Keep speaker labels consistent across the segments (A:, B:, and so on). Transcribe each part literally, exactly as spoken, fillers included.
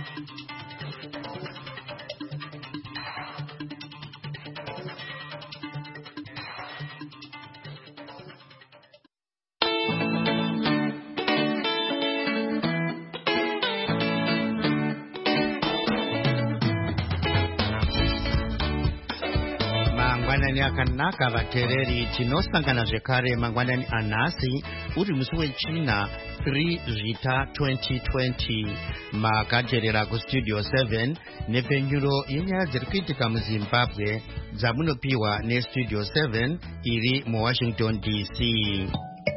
A: mangwanani akanaka vateereri, tinosangana zvekare mangwanani anhasi uri musi wechina three zvita twenty twenty. makateerera kustudio seven nepfenyuro yenyaya dziri kuitika muzimbabwe dzamunopiwa nestudio seven iri muwashington D C.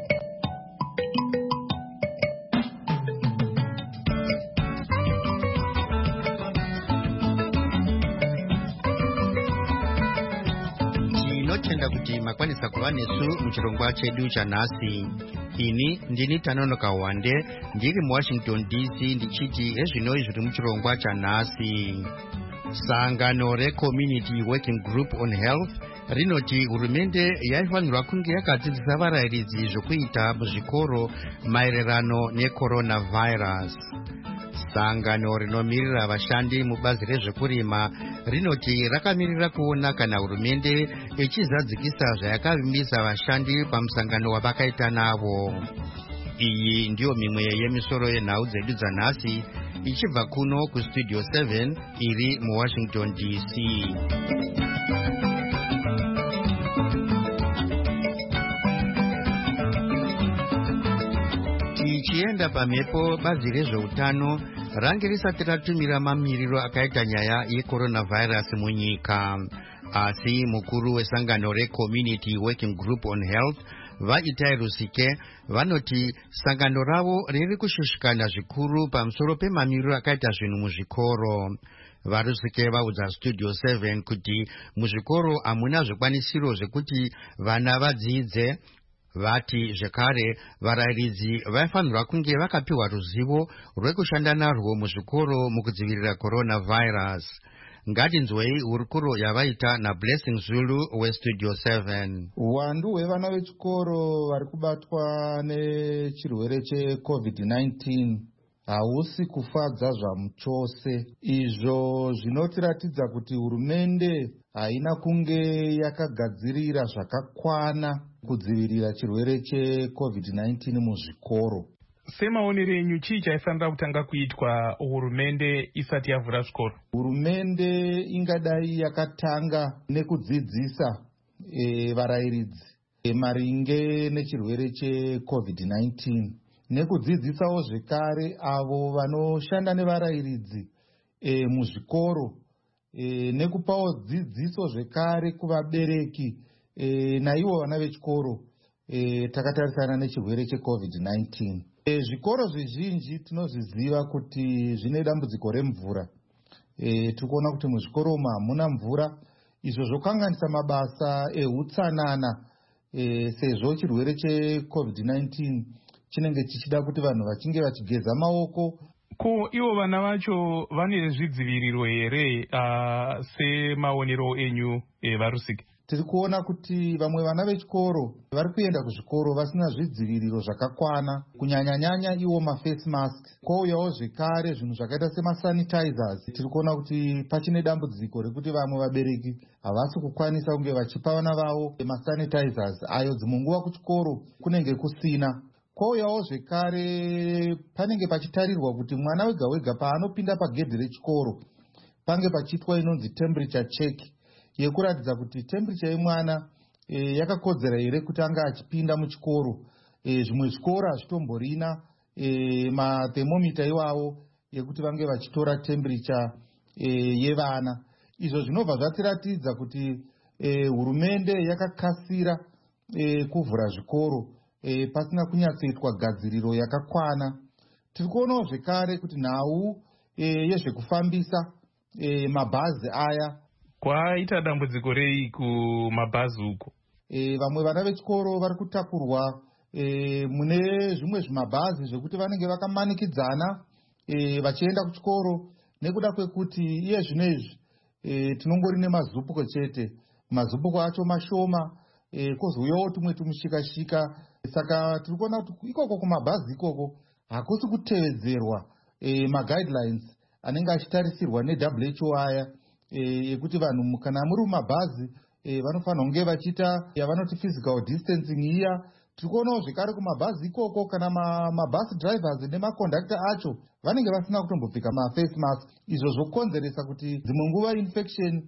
A: tinotenda kuti makwanisa kuva nesu muchirongwa chedu chanhasi. ini ndini Tanonoka Wande ndiri muwashington D C ndichiti ezvinoi zviri muchirongwa chanhasi. sangano recommunity working group on health rinoti hurumende yaifanirwa kunge yakadzidzisa varayiridzi zvokuita muzvikoro maererano necoronavirus. sangano rinomirira vashandi mubazi rezvekurima rinoti rakamirira kuona kana hurumende ichizadzikisa zvayakavimbisa vashandi pamusangano wavakaita navo. iyi ndiyo mimwe yemisoro yenhau dzedu dzanhasi ichibva kuno kustudio seven iri muwashington D C. tichienda pamhepo, bazi rezveutano range risati ratumira mamiriro akaita nyaya yecoronavirus munyika, asi mukuru wesangano recommunity working group on health vaitai Rusike vanoti sangano ravo riri kushushikana zvikuru pamusoro pemamiriro akaita zvinhu muzvikoro. varusike vaudza studio seven kuti muzvikoro hamuna zvikwanisiro zvekuti vana vadzidze. vati zvekare varayiridzi vaifanirwa kunge vakapiwa ruzivo rwekushanda narwo muzvikoro mukudzivirira coronavirus. ngatinzwei hurukuro yavaita naBlessing Zulu westudio seven.
B: uwandu hwevana vechikoro vari kubatwa nechirwere checovid nineteen hausi kufadza zvamuchose. izvo zvinotiratidza kuti hurumende haina kunge yakagadzirira zvakakwana kudzivirira chirwere checovid nineteen muzvikoro.
C: semaonero enyu chii chaifanira kutanga kuitwa hurumende isati yavhura zvikoro?
B: hurumende ingadai yakatanga nekudzidzisa e, varayiridzi e, maringe nechirwere checovid nineteen, nekudzidzisawo zvekare avo vanoshanda nevarayiridzi e, muzvikoro e, nekupawo dzidziso zvekare kuvabereki e, naivo vana vechikoro e, takatarisana nechirwere checovid nineteen. e, zvikoro zvizhinji tinozviziva kuti zvine dambudziko remvura. e, tiri kuona kuti muzvikoro umu hamuna mvura, izvo zvokanganisa mabasa eutsanana e, sezvo chirwere checovid nineteen chinenge chichida kuti vanhu vachinge vachigeza maoko.
C: ko ivo vana vacho vane zvidziviriro here uh, semaonero enyu e, varusike?
B: tiri kuona kuti vamwe vana vechikoro vari kuenda kuzvikoro vasina zvidziviriro zvakakwana, kunyanya-nyanya iwo maface mask. kwouyawo zvekare zvinhu zvakaita semasanitizers. tiri kuona kuti pachine dambudziko rekuti vamwe vabereki havasi kukwanisa kunge vachipa vana vavo masanitizers ayo dzimwe nguva kuchikoro kunenge kusina. kwouyawo zvekare panenge pachitarirwa kuti mwana wega wega paanopinda pagedhi rechikoro pange pachiitwa inonzi temperature check yekuratidza kuti temperature yemwana e, yakakodzera here kuti anga achipinda muchikoro. e, zvimwe zvikoro hazvitomborina e, mathermomita iwavo yekuti vange vachitora temperature e, yevana. izvo zvinobva zvatiratidza kuti e, hurumende yakakasira e, kuvhura zvikoro e, pasina kunyatsoitwa gadziriro yakakwana. tiri kuonawo zvekare kuti nhau e, yezvekufambisa e, mabhazi aya
C: kwaita dambudziko rei kumabhazi uko?
B: e, vamwe vana vechikoro vari kutakurwa e, mune zvimwe zvimabhazi zvekuti vanenge vakamanikidzana e, vachienda kuchikoro nekuda kwekuti iye zvino izvi e, tinongori nemazupuko chete. mazupuko acho mashoma e, kozouyawo tumwe tumushikashika. saka tiri kuona kuti ikoko kumabhazi ikoko hakusi kutevedzerwa e, maguidelines anenge achitarisirwa ne-W H O aya ekuti vanhu kana muri mumabhazi vanofanira kunge vachiita yavanoti physical distancing iya. Tiri kuonawo zvekare kumabhazi ikoko kana mabhazi drivers nemakondakta acho vanenge vasina kutombopfeka maface mask, izvo zvokonzeresa kuti dzimwe nguva infection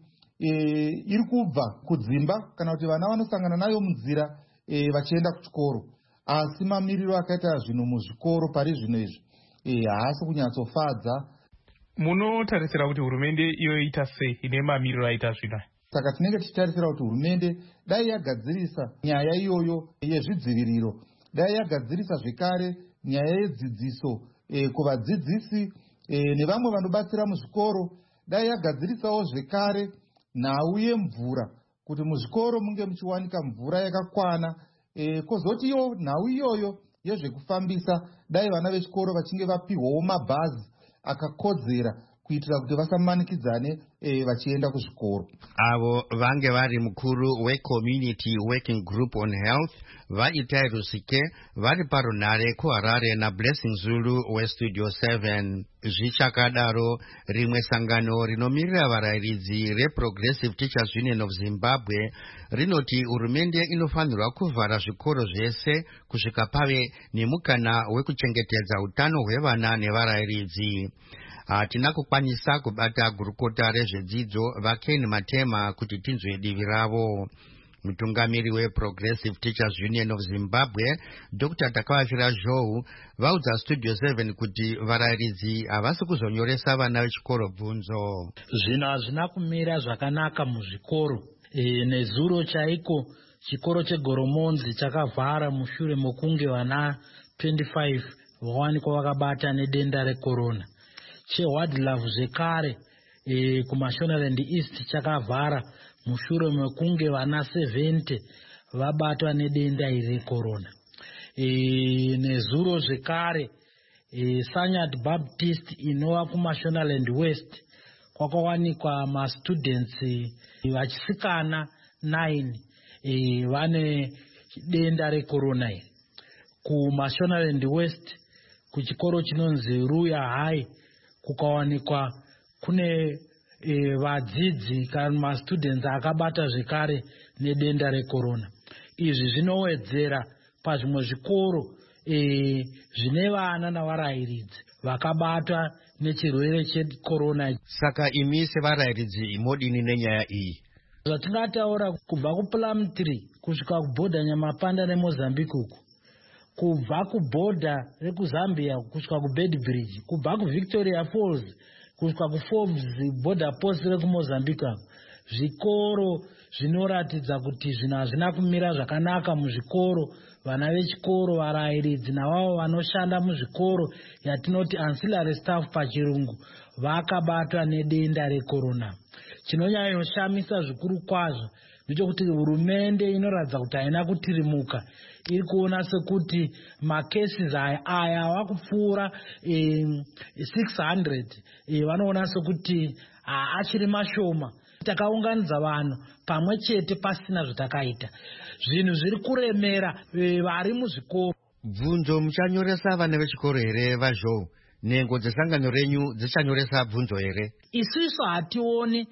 B: iri kubva kudzimba kana kuti vana vanosangana nayo munzira vachienda kuchikoro. Asi mamiriro akaita zvinhu muzvikoro pari zvino izvi haasi kunyatsofadza.
C: Munotarisira kuti hurumende iyoita sei ine mamiriro aita zvino?
B: Saka tinenge tichitarisira kuti hurumende dai yagadzirisa nyaya iyoyo yezvidziviriro, dai yagadzirisa zvekare nyaya yedzidziso e, kuvadzidzisi e, nevamwe vanobatsira muzvikoro, dai yagadzirisawo zvekare nhau yemvura kuti muzvikoro munge muchiwanika mvura yakakwana. E, kozotiyo nhau iyoyo yezvekufambisa, dai vana vechikoro vachinge vapihwawo mabhazi akakodzera kuitira kuti vasamanikidzane e, vachienda kuzvikoro.
A: Avo vange vari mukuru we-Community Working Group on Health vaitai Rusike vari parunare kuHarare naBlessing Zulu weStudio seven. Zvichakadaro, rimwe sangano rinomirira varayiridzi reProgressive Teachers Union of Zimbabwe rinoti hurumende inofanirwa kuvhara zvikoro zvese kusvika pave nemukana wekuchengetedza utano hwevana nevarayiridzi. Hatina kukwanisa kubata gurukota rezvedzidzo vaKen Matema kuti tinzwe divi ravo. Mutungamiri weProgressive Teachers Union of Zimbabwe Doctor Takavafira Zhou vaudza Studio seven kuti varayiridzi havasi kuzonyoresa vana vechikoro bvunzo.
D: Zvino hazvina kumira zvakanaka muzvikoro. E, nezuro chaiko chikoro chegoromonzi chakavhara mushure mokunge vana twenty-five vawanikwa vakabata nedenda recorona. CheWadlove zvekare e, kuMashonaland East chakavhara mushure mekunge vana seventy vabatwa nedenda iri recorona. E, nezuro zvekare e, Sanyard Baptist inova kuMashonaland West kwakawanikwa mastudents e, vachisikana nine e, vane denda recorona iri. KuMashonaland West kuchikoro chinonzi Ruya High kukawanikwa kune e, vadzidzi kana mastudents akabata zvekare nedenda recorona. Izvi zvinowedzera pazvimwe zvikoro e, zvine vana navarayiridzi vakabatwa nechirwere checorona.
A: Saka imi sevarayiridzi modini nenyaya iyi?
D: Zvatingataura kubva kuPlumtree kusvika kubhodha Nyamapanda neMozambique uku, kubva kubhodha rekuzambia kusvika kuBedbridge, kubva kuVictoria Falls kusvika kuForbes border post rekumozambique, zvikoro zvinoratidza kuti zvinhu hazvina kumira zvakanaka muzvikoro. Vana vechikoro, varayiridzi navavo vanoshanda muzvikoro yatinoti ancillary staff pachirungu vakabatwa nedenda recorona. Chinonyanyoshamisa zvikuru kwazvo ndechekuti hurumende inoratidza kuti haina kutirimuka. Iri kuona sekuti macases aya ava kupfuura e, six hundred e, vanoona sekuti achiri mashoma. Takaunganidza vanhu pamwe chete pasina zvatakaita. Zvinhu zviri kuremera e, vari muzvikoro.
A: Bvunzo muchanyoresa vana vechikoro here vaZhou? Nhengo dzesangano renyu dzichanyoresa bvunzo here?
D: Isusu hationi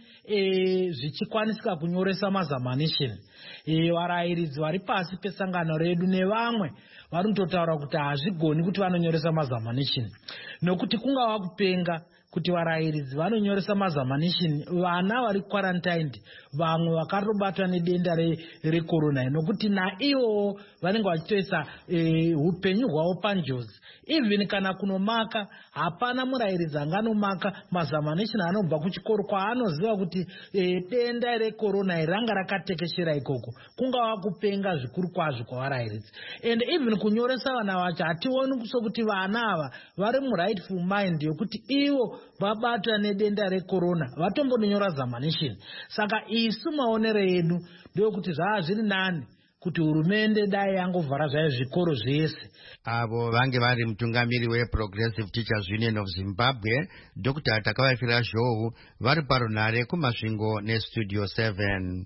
D: e, zvichikwanisika kunyoresa mazamanisheni. E, varayiridzi vari pasi pesangano redu nevamwe varitotaura kuti hazvigoni kuti vanonyoresa mazamanisheni, nokuti kungava kupenga kuti varayiridzi vanonyoresa mazamanisheni vana vari quarantined, vamwe vakatobatwa nedenda recorona re nokuti naivo vanenge vachitoisa e, upenyu hwavo panjodzi. Even kana kunomaka, hapana murayiridzi anganomaka mazamanisheni anobva kuchikoro kwaanoziva kuti e, denda recorona ranga rakatekeshera ikoko. Kungava kupenga zvikuru kwazvo kwavarayiridzi. And even kunyoresa vana vacho hationi sokuti vana ava vari murightful mind yokuti ivo vabatwa nedenda recorona vatombonyora zamanisheni. Saka isu maonero edu ndokuti zvava zviri nani kuti hurumende dai yangovhara zvayo zvikoro zvese.
A: Avo vange vari mutungamiri weProgressive Teachers Union of Zimbabwe Doctor Takavafira Zhou vari parunare kumasvingo neStudio seven.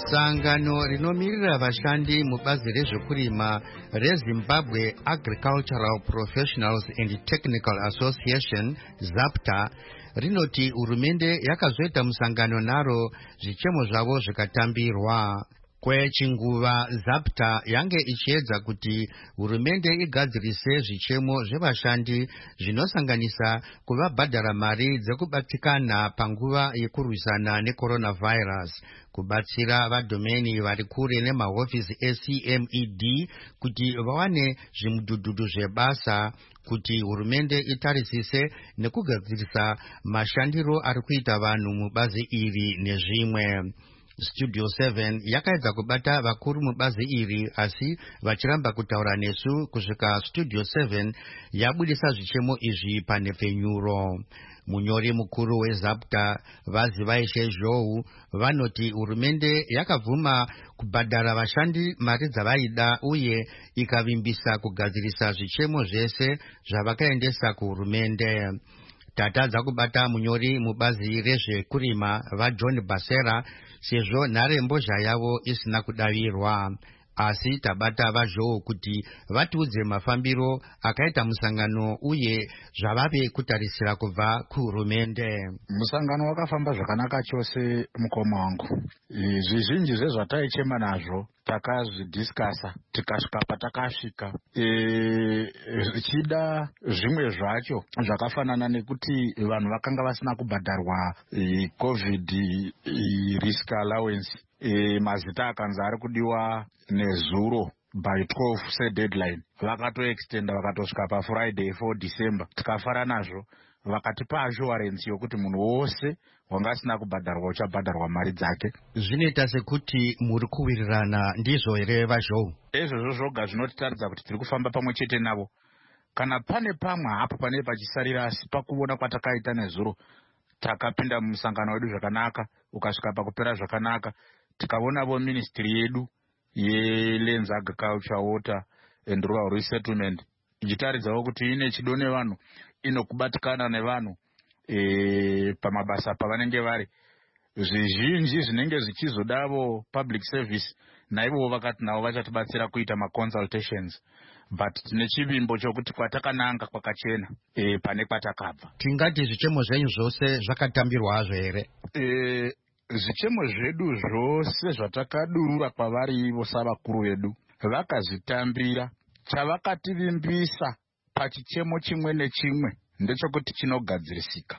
A: Sangano rinomirira vashandi mubazi rezvekurima reZimbabwe Agricultural Professionals and Technical Association ZAPTA rinoti hurumende yakazoita musangano naro zvichemo zvavo zvikatambirwa. Kwechinguva ZAPTA yange ichiedza kuti hurumende igadzirise zvichemo zvevashandi zvinosanganisa kuvabhadhara mari dzekubatikana panguva yekurwisana necoronavirus, kubatsira vadhomeni vari kure nemahofisi eC M E D kuti vawane zvimudhudhudhu zvebasa, kuti hurumende itarisise nekugadzirisa mashandiro ari kuita vanhu mubazi iri nezvimwe. Studio seven yakaedza kubata vakuru mubazi iri, asi vachiramba kutaura nesu kusvika Studio seven yabudisa zvichemo izvi pane penyuro. Munyori mukuru weZAPTA Vazivaishe Zhou vanoti hurumende yakavhuma kubhadhara vashandi mari dzavaida uye ikavimbisa kugadzirisa zvichemo zvese zvavakaendesa kuhurumende. Tatadza kubata munyori mubazi rezvekurima vaJohn Basera sezvo nharembozha yavo isina kudavirwa, asi tabata vaZhou kuti vatiudze mafambiro akaita musangano uye zvavave kutarisira kubva kuhurumende.
E: Musangano wakafamba zvakanaka chose mukoma wangu. Zvizhinji zvezvataichema nazvo takazvidhiskasa tikasvika patakasvika. Zvichida zvimwe zvacho zvakafanana nekuti vanhu vakanga vasina kubhadharwa covid risk allowance, mazita akanzi ari kudiwa nezuro by twelve sedeadline, vakatoextenda vakatosvika pafriday four December. Tikafara nazvo, vakatipa assurance yokuti munhu wose wanga asina kubhadharwa uchabhadharwa mari dzake.
A: Zvinoita sekuti muri kuwirirana, ndizvo here vaZhou?
E: Izvozvo zvoga zvinotitaridza kuti tiri kufamba pamwe chete navo. Kana pane pamwe hapo pane pachisarira, asi pakuona kwatakaita nezuro takapinda mumusangano wedu zvakanaka, ukasvika pakupera zvakanaka. Tikaonavo ministry yedu yeLands, Agriculture, Water and Rural Resettlement ichitaridzawo kuti ine chido nevanhu, inokubatikana nevanhu e, pamabasa pavanenge vari. Zvizhinji zvinenge zvichizodavo public service, naivo vakati navo vachatibatsira kuita maconsultations, but tine chivimbo chokuti kwatakananga kwakachena e, pane kwatakabva.
A: Tingati zvichemo zvenyu zvose zvakatambirwa hazvo here?
E: E, zvichemo zvedu zvose zvatakadurura kwavari ivo savakuru vedu vakazvitambira. Chavakativimbisa pachichemo chimwe nechimwe ndechekuti chinogadzirisika.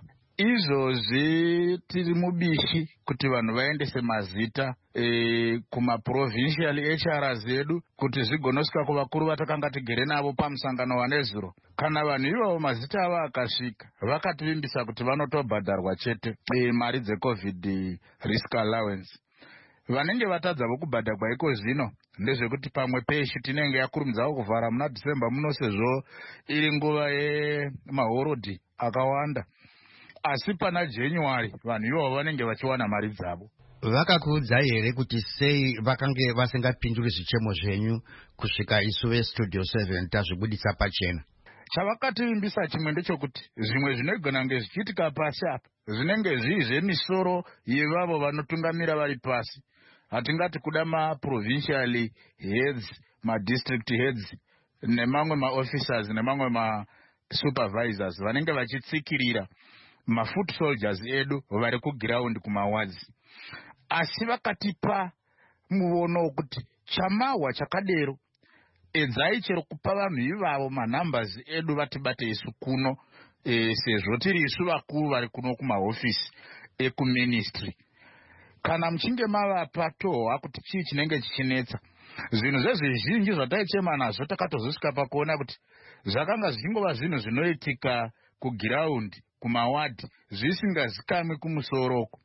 E: Izvozvi tiri mubishi kuti vanhu vaendese mazita e, kumaprovincial H R zedu kuti zvigonosvika kuvakuru vatakanga tigere navo pamusangano wanezuro. Kana vanhu ivavo mazita avo akasvika, vakativimbisa kuti vanotobhadharwa chete e, mari dzecovid risk allowance. Vanenge vatadzavo kubhadharwa iko zvino ndezvekuti pamwe peshe tinenge yakurumidzawo kuvhara muna December muno, sezvo iri nguva yemahorodhi akawanda. Asi pana January vanhu ivavo vanenge vachiwana mari dzavo.
A: Vakakuudzai here kuti sei vakange vasingapinduri zvichemo zvenyu kusvika isu veStudio seven tazvibudisa pachena?
E: Chavakativimbisa chimwe ndechekuti zvimwe zvinogona kunge zvichiitika pasi apa zvinenge zviri zvemisoro yevavo vanotungamira vari pasi. Hatingati kuda maprovincial heads, madistrict heads nemamwe maofficers nemamwe masupervisors vanenge vachitsikirira mafoot soldiers edu vari kuground kumawazi. Asi vakatipa muono wekuti chamahwa chakadero, edzai chero kupa vanhu ivavo manumbers edu vatibate isu kuno, e, sezvo tiri isu vakuru vari kuno kumahofisi ekuministry. Kana muchinge mavapa tohwa kuti chii chinenge chichinetsa. Zvinhu zvezvizhinji zvataichema nazvo takatozosvika pakuona kuti zvakanga zvichingova zvinhu zvinoitika kuground kumawadhi zvisingazikamwi kumusoroko.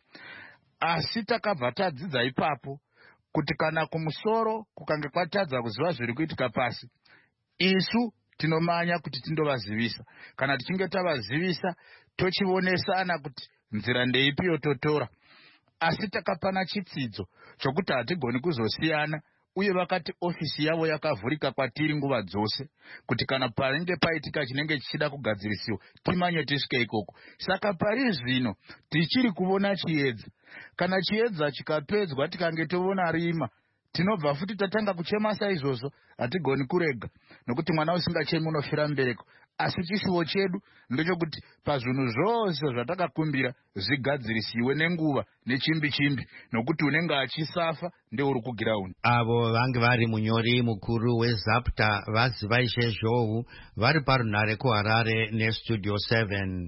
E: Asi takabva tadzidza ipapo kuti kana kumusoro kukange kwatadza kuziva zviri kuitika pasi, isu tinomanya kuti tindovazivisa. Kana tichinge tavazivisa, tochionesana kuti nzira ndeipi yototora. Asi takapana chitsidzo chokuti hatigoni kuzosiyana uye vakati ofisi yavo yakavhurika kwatiri nguva dzose kuti kana panenge paitika chinenge chichida kugadzirisiwa timanye tisvike ikoko. Saka pari zvino tichiri kuona chiedza. Kana chiedza chikapedzwa tikange toona rima, tinobva futi tatanga kuchema saizvozvo. Hatigoni kurega nokuti mwana usingachemi unofira mbereko. Asi chisiwo chedu ndechokuti pazvinhu zvose zvatakakumbira zvigadzirisiwe nenguva nechimbi chimbi, nokuti unenge achisafa ndeuri kugiraundi.
A: Avo vange vari munyori mukuru weZAPTA vaziva izvezvohu vari parunhare kuHarare neStudio seven.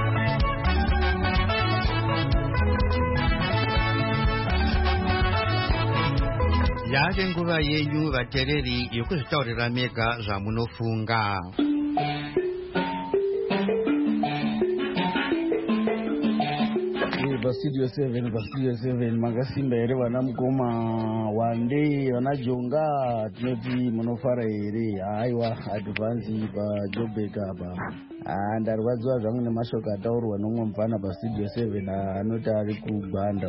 A: Yave nguva yenyu vatereri yokuzvitaurira mega zvamunofunga.
F: Studio seven, Studio seven, makasimba here vana mukoma wande vana jonga tinoti munofara here. Aiwa advance paJobek apa. Ah, ndarwadziwa zvangu nemashoko ataurwa nomwe mufana paStudio seven anoti ari kugwanda.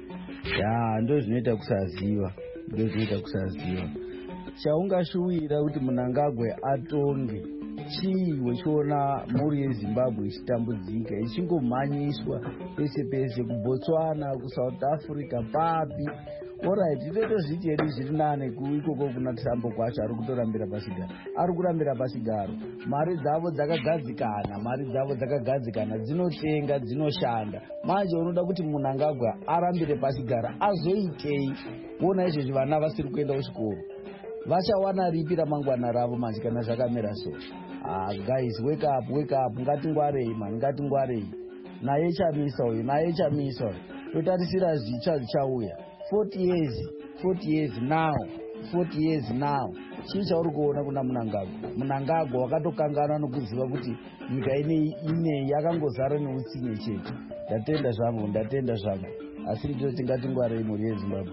F: Ya ndo zvinoita kusaziva, ndo zvinoita kusaziva. Chaungashuwira kuti Mnangagwa atonge chii wechiona mhuri yeZimbabwe ichitambudzika ichingomhanyiswa pese pese kuBotswana, kuSouth Africa, papi. Alright, itoto zviti hedu zviri nane ikoko kuna Tambo kwacho ari kutorambira pasigaro. Ari kurambira pasigaro. Mari dzavo dzakagadzikana, mari dzavo dzakagadzikana, dzinotenga, dzinoshanda. Manje unoda kuti Mnangagwa arambire pasigaro azoitei? Wona izvezvi vana vasiri kuenda kuchikoro. Vachawana ripi ramangwana ravo manje kana zvakamera so? Ah, guys, wake up, wake up. Ngatingwarei man, ngatingwarei. Naye chamisa uyu, naye chamisa uyu. Totarisira zvicha zvichauya. forty years, forty years now, forty years now. Chii chauri kuona kuna Mnangagwa? Mnangagwa wakatokanganwa nokuziva kuti nyika ine ine yakangozara neutsinye chete. Ndatenda zvangu, ndatenda zvangu. Asi ndoti ngatingwarei mhuri yeZimbabwe.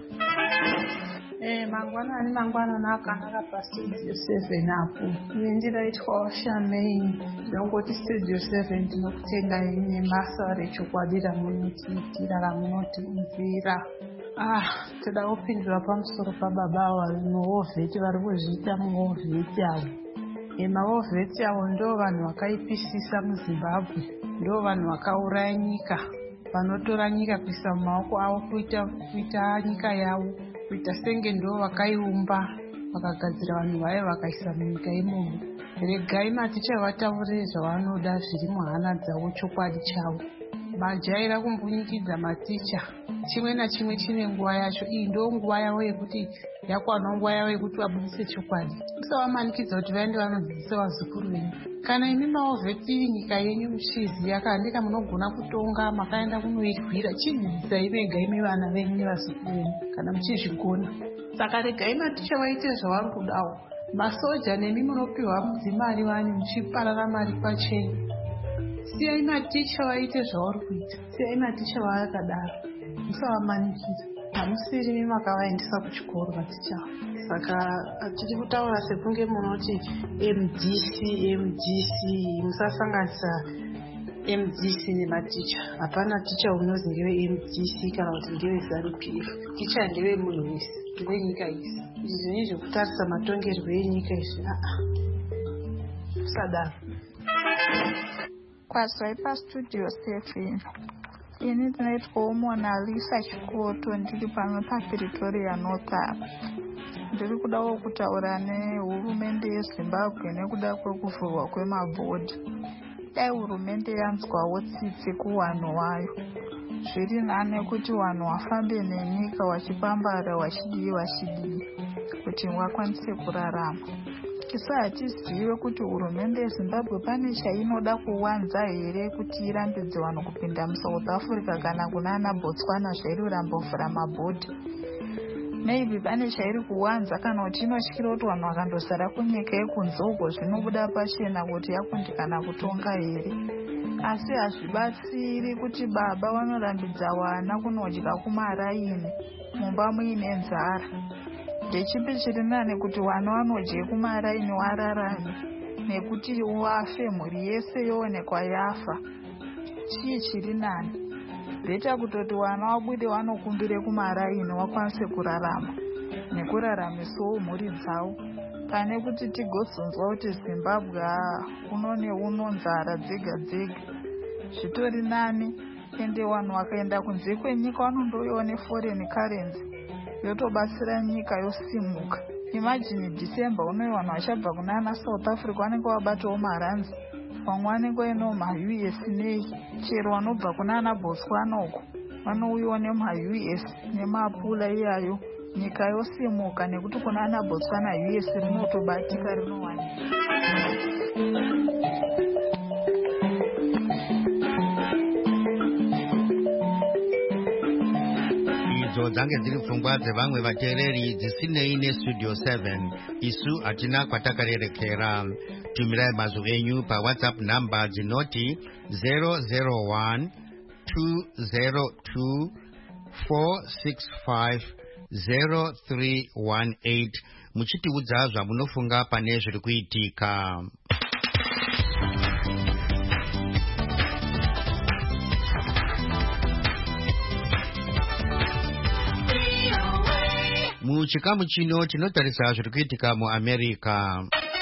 G: Eh, mangwanani mangwanani akanaka paStudio seven apo. Ndinoitwa washamei ndongoti Studio seven ndinokutenga ine basa rechokwadi ramunotiitira ramunotinzira. Ah, toda kupindura pamusoro pababa vanovheti vari kuzviita muovheti avo. Emaovheti avo ndo vanhu vakaipisisa muZimbabwe, ndo vanhu vakauraya nyika, vanotora nyika kuisa mumaoko avo kuita kuita nyika yavo, kuita senge ndo vakaiumba, vakagadzira vanhu vayo vakaisa munyika imomo. Regai maticha vataurire zvavanoda zviri muhana dzavo chokwadi chavo. Majaira kumbunyikidza maticha. Chimwe nachimwe chine nguva yacho. Iyi ndo nguva yavo yekuti yakwana nguva yavo yekuti vabudise chokwadi. Musavamanikidza kuti vaende vanodzidzisa vazukuru venyu. Kana imi maovheti nyika yenyu muchiziya kandika munogona kutonga makaenda kunoirwira, chidzidzisai vega imi vana venyu nevazukuru venyu kana muchizvigona. Saka regai maticha vaite zvavari kudawo. Masoja nemi munopiwa dzimari vani muchiparara mari pachenyu. Siyai maticha vaite zvavari kuita. Siyai maticha vaakadaro. Musavamanikidza. Hamusiri imi makavaendesa kuchikoro maticha. Saka tiri kutaura sekunge munoti M D C, M D C, musasanganisa M D C nematicha. Hapana ticha unozi ngewe M D C kana kuti ngewe ZANU-P F. Ticha ngewe munhu wese, ngewe nyika yese. Izvi nezvekutarisa matongerwo enyika izvi. Kusadaro.
H: Kwazwai paStudio seven. Ini ndinoitwawo Monalisa Chikoto, ndiri pano paPretoria North apa. Ndiri kudawo kutaura nehurumende yeZimbabwe nekuda kwekuvhurwa kwemabhodhi. Dai hurumende yanzwawo tsitsi kuwanhu wayo. Zviri nane kuti wanhu wafambe nenyika wachipambara wachidii wachidii kuti wakwanise kurarama. Isu hatizive kuti hurumende yeZimbabwe pane chainoda kuwanza here kuti irambidze vanhu kupinda muSouth Africa kana kunana Botswana zvairi kurambovhura mabhodhi. Maybe pane chairi kuwanza kana kuti inotyira kuti vanhu vakandosara kunyika yekunze uko zvinobuda pachena kuti yakundikana kutonga here. Asi hazvibatsiri kuti baba vanorambidza vana kunodya kumaraini mumba muine nzara. Ndechipi chiri nane kuti vana vanodye kumaraini wararame nekuti wafe mhuri yese yoonekwa yafa? Chii chiri nane? Bheta kutoti vana wabude vanokumbire kumaraini wakwanise kurarama. nekuraramisawo mhuri dzavo, pane kuti tigozonzwa kuti Zimbabwe uno neuno nzara dzega dzega. Zvitori nani ende vanhu vakaenda kunze kwenyika vanondoiwa neforeign currency yotobatsira nyika yosimuka. Imagine December unoyi vanhu vachabva kunana South Africa vanenge vabatawo maranzi, vamwe vanenge vainawo ma-U S nei, chero vanobva kunana Botswana uko vanouyiwa nema-U S nemapula iyayo, nyika yosimuka nekuti kunana Botswana U S rinotobatika rinowanika.
A: idzo dzange dziri pfungwa dzevamwe vateereri dzisinei nestudio seven. Isu hatina kwatakarerekera. Tumirai mazwi enyu pawhatsapp namba dzinoti zero zero one two zero two four six five zero three one eight muchitiudza zvamunofunga pane zviri kuitika. Muchikamu chino tinotarisa zviri kuitika muAmerica.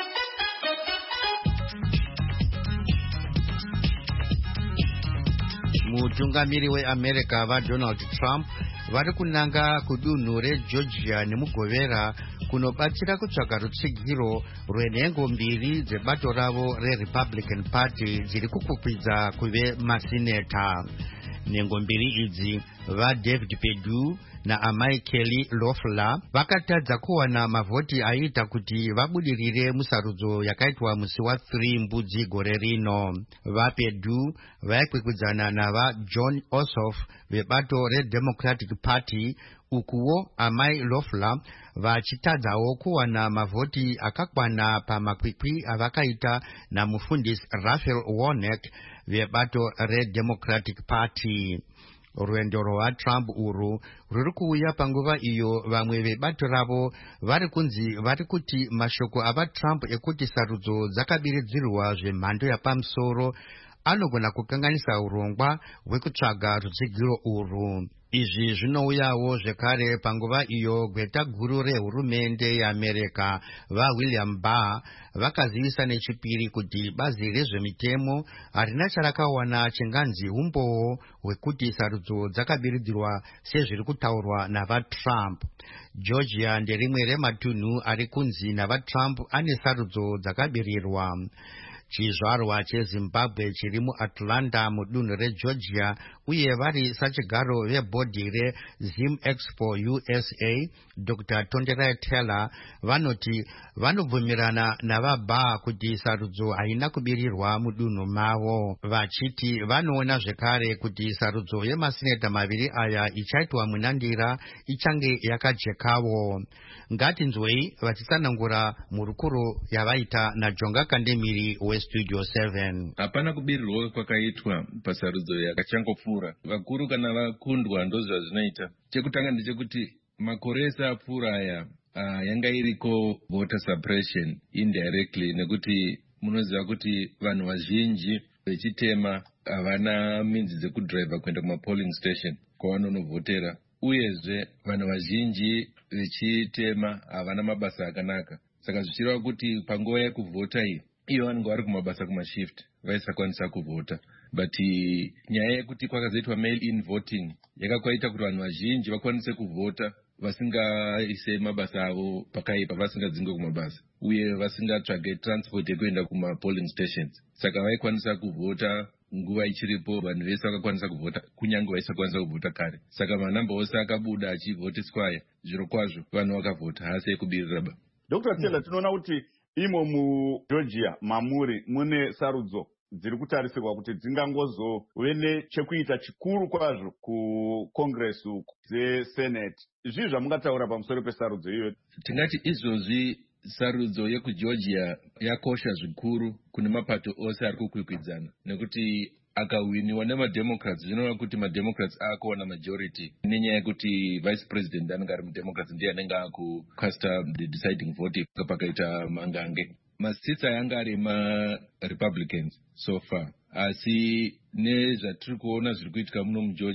A: Mutungamiri weAmerica vaDonald Trump vari kunanga kudunhu reGeorgia nemugovera kunobatsira kutsvaga rutsigiro rwenhengo mbiri dzebato ravo reRepublican Party dziri kukwikwidzwa kuve masineta. Nhengo mbiri idzi vaDavid Perdue naamai Kelly Loeffler vakatadza kuwana mavhoti aita kuti vabudirire musarudzo yakaitwa musi wa3 mbudzi gore rino. VaPerdue vaikwikwidzana navaJohn Ossoff vebato reDemocratic Party, ukuwo amai Loeffler vachitadzawo kuwana mavhoti akakwana pamakwikwi avakaita namufundisi Raphael Warnock vebato reDemocratic Party. Rwendo rwaTrump urwu ruri kuuya panguva iyo vamwe vebato ravo vari kunzi vari kuti mashoko avaTrump ekuti sarudzo dzakabiridzirwa zvemhando yapamusoro anogona kukanganisa urongwa hwekutsvaga rutsigiro urwu. Izvi zvinouyawo zvekare panguva iyo gweta guru rehurumende yeAmerica vaWilliam Barr vakazivisa nechipiri kuti bazi rezvemitemo harina charakawana chinganzi umboo hwekuti sarudzo dzakabiridzirwa sezviri kutaurwa navaTrump. Georgia nderimwe rematunhu ari kunzi navaTrump ane sarudzo dzakabirirwa. Chizvarwa cheZimbabwe chiri muAtlanta mudunhu reGeorgia uye vari sachigaro vebhodhi reZim Expo U S A Doctor Tonderai Taylor vanoti vanobvumirana navaBarr kuti sarudzo haina kubirirwa mudunhu mavo, vachiti vanoona zvekare kuti sarudzo yemasineta maviri aya ichaitwa munandira ichange yakajekawo. Ngatinzwei vachitsanangura murukuro yavaita naJonga Kandemiri weStudio seven.
I: Hapana kubirirwa kwakaitwa pasarudzo yakachangopfuura. Vakuru kana vakundwa ndozvazvinoita. Chekutanga ndechekuti makore ese apfuura aya uh, yanga iriko voter suppression indirectly, nekuti munoziva kuti vanhu vazhinji vechitema havana minzi dzekudriva kuenda kuma polling station kwavanonovhotera, uyezve vanhu vazhinji vechitema havana mabasa akanaka. Saka zvichireva kuti panguva yekuvhota iyi iyo vanenge vari kumabasa kumashift vaisakwanisa kuvhota. But nyaya yekuti kwakazoitwa mail in voting yakakwaita kuti vanhu vazhinji vakwanise kuvhota vasingaise mabasa avo pakaipa, vasingadzingwe kumabasa uye vasingatsvage transport yekuenda kuma polling stations. Saka vaikwanisa kuvhota nguva ichiripo, vanhu vese vakakwanisa kuvhota kunyange vaisakwanisa kuvhota kare. Saka manamba ose akabuda achivhotiswa aya, zviro kwazvo vanhu vakavhota, hasi yekubirira ba.
J: Doctor Taylor, tinoona kuti imo muGeorgia mamuri mune sarudzo dziri kutarisirwa kuti dzingangozove nechekuita chikuru kwazvo kuCongress dzeSenate. Zvii zvamungataura pamusoro pesarudzo iyoyo?
I: Tingati izvozvi sarudzo yekuGeorgia yakosha zvikuru kune mapato ose ari kukwikwidzana, nekuti akawiniwa nemademocrats zvinova kuti mademocrats akuwana majority nenyaya yekuti vice president anenge ari mudemocrats ndiye anenge akukasta the deciding vote pakaita mangange. Masits ayanga ari marepublicans so far, asi nezvatiri kuona zviri kuitika muno muGeorgia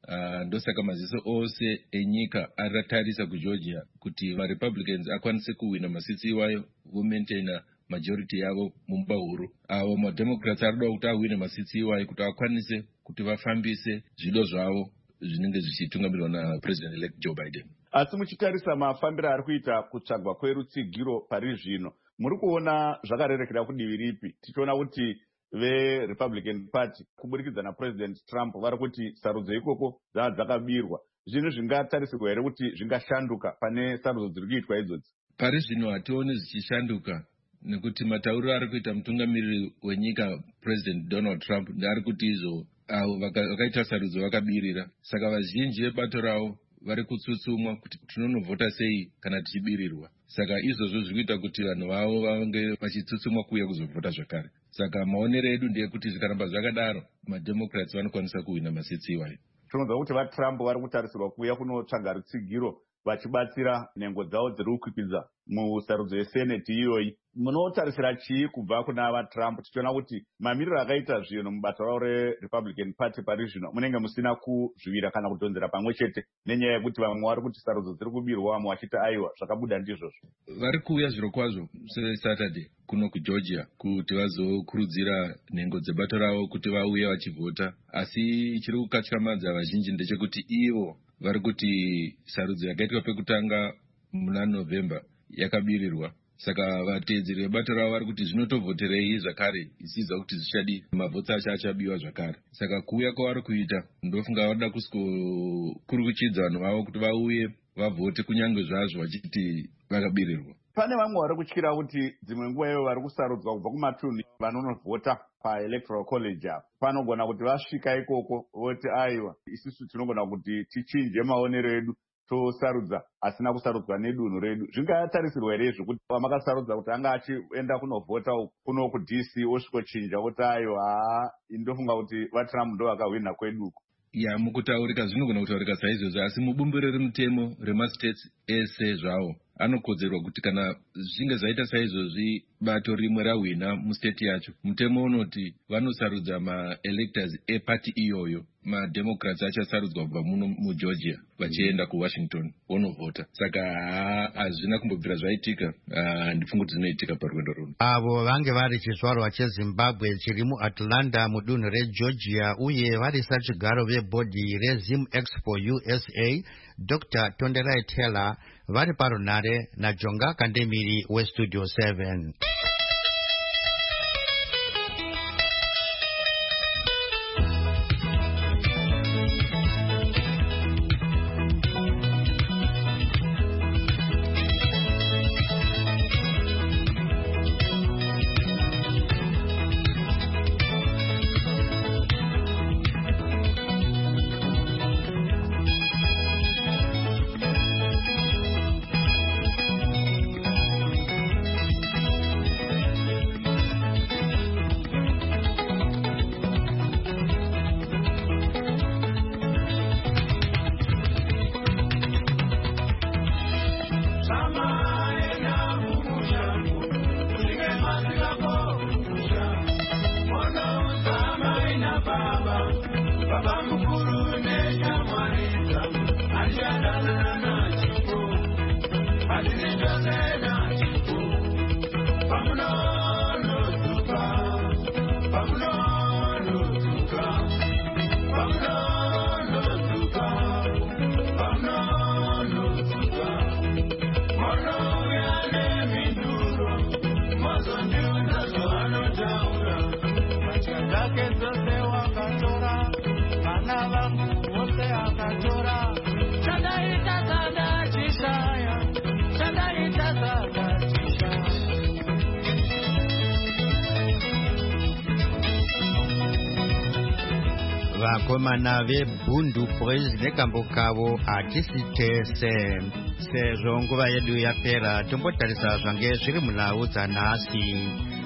I: uh, ndosaka maziso ose enyika aratarisa kugeorgia kuti varepublicans akwanise kuwina masitsi iwayo vomaintaina majority yavo mumba huru. Avo mademocrats arida kuti awine masitsi iwayo kuti akwanise kuti vafambise zvido zvavo zvinenge zvichitungamirwa napresident elect Joe Biden.
J: Asi muchitarisa mafambiro ari kuita kutsvagwa kwerutsigiro pari zvino, muri kuona zvakarerekera kudivi ripi? Tichiona kuti veRepublican Party kuburikidza napresident Trump vari kuti sarudzo ikoko dzava dzakabirwa. Zvinhu zvingatarisirwa here kuti zvingashanduka pane sarudzo dziri kuitwa idzodzi?
I: Pari zvino hationi zvichishanduka nekuti matauriro ari kuita mutungamiriri wenyika president Donald Trump ndaari kuti izvo avo vakaita sarudzo vakabirira. Saka vazhinji vebato ravo vari kutsutsumwa kuti tinonovhota sei kana tichibirirwa. Saka izvozvo zviri kuita kuti vanhu vavo vange vachitsutsumwa kuuya kuzovhota zvakare. Saka maonero edu ndeyekuti zvikaramba zvakadaro mademocrats vanokwanisa kuwina masitsi iwayo.
J: Tinoziva kuti vaTrump vari kutarisirwa kuuya kunotsvaga rutsigiro vachibatsira nhengo dzavo dziri kukwikwidza musarudzo yeseneti iyoyi. Munotarisira chii kubva kuna vaTrump tichiona kuti mamiriro akaita zvinhu mubasa ravo reRepublican Party pari zvino munenge musina kuzvivira kana kudhonzera pamwe chete nenyaya yekuti vamwe vari kuti sarudzo dziri kubirwa vamwe vachiti aiwa zvakabuda ndizvozvo?
I: Vari kuuya zviro kwazvo seSaturday kuno kuGeorgia kuti vazokurudzira nhengo dzebato ravo kuti vauye vachivhota, asi chiri kukatyamadza vazhinji ndechekuti ivo vari kuti sarudzo yakaitwa pekutanga muna November yakabirirwa. Saka vateedzeri vebato ravo vari kuti zvinotovhoterei zvakare ichizwa kuti zvichadi mavhotsi acho achabiwa zvakare. Saka kuuya kwavari kuita ndofunga varida kusikokurukuchidza vanhu vavo kuti vauye vavhote kunyange zvazvo vachiti vakabirirwa.
J: Pane vamwe vari kutyira kuti dzimwe nguva iyo vari kusarudzwa kubva kumatunhu vanonovhota paelectoral college apo panogona kuti vasvika ikoko voti aiwa isusu tinogona kuti tichinje maonero edu tosarudza asina kusarudzwa nedunhu redu. Zvingatarisirwa here zvekuti vamakasarudza kuti anga achienda kunovhota kuno kuD C osvikochinja kuti aiwa haa indofunga kuti vaTrump ndo vakahwina kweduko?
I: Ya, mukutaurika zvinogona kutaurika saizvozvo, asi mubumbiro remutemo remastates ese zvawo anokodzerwa kuti kana zvinge zvaita saizvozvi bato rimwe rahwina mustate yacho, mutemo unoti vanosarudza maelectors epati iyoyo. Mademocrats achasarudzwa kubva muno muGeorgia vachienda kuWashington vonovhota. Saka hazvina kumbobvira zvaitika, ndifunga kuti zvinoitika parwendo runo.
A: Avo vange vari chizvarwa cheZimbabwe chiri muAtlanta mudunhu reGeorgia uye vari sachigaro vebhodhi reZim Expo U S A Doctor Tonderai Taylor vari parunare naJonga Kandemiri weStudio seven. Vakomana veBundu Boys nekambo kavo hatisitese. Sezvo nguva yedu yapera tombotarisa zvange zviri munhau dzanhasi.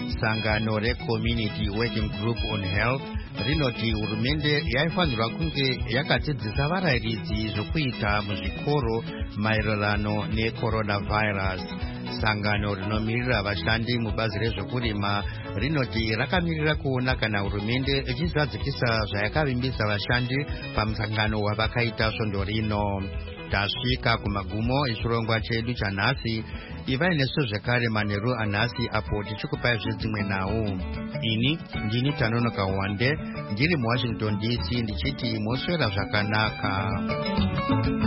A: sangano recommunity working group on health rinoti hurumende yaifanirwa kunge yakadzidzisa varayiridzi zvokuita muzvikoro maererano necoronavirus. Sangano rinomirira vashandi mubazi rezvokurima rinoti rakamirira kuona kana hurumende ichizadzikisa zvayakavimbisa vashandi pamusangano wavakaita svondo rino. Tasvika kumagumo echirongwa chedu chanhasi. Ivai nesu zvekare manheru anhasi apo tichikupai zvedzimwe nhau. Ini ndini Tanonoka Wande ndiri muWashington D C ndichiti moswera zvakanaka.